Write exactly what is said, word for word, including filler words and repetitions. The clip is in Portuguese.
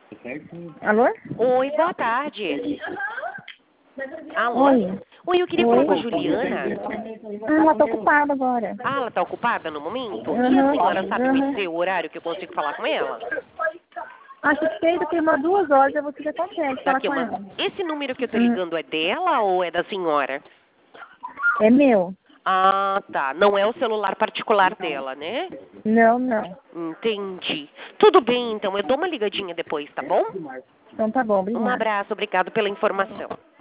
Alô? Oi, boa tarde. Alô? Oi. Oi, eu queria Oi. falar com a Juliana. Ah, ela tá ocupada agora. Ah, ela tá ocupada no momento? E a Aham, senhora sabe me aham. dizer o horário que eu consigo falar com ela? Acho que daqui umas duas horas você já consegue falar Daqui com uma... ela. Esse número que eu tô Hum, ligando é dela ou é da senhora? É meu. Ah, tá. Não é o celular particular dela, né? Não, não. Entendi. Tudo bem, então. Eu dou uma ligadinha depois, tá bom? Então tá bom, Um obrigada. abraço. Obrigado pela informação.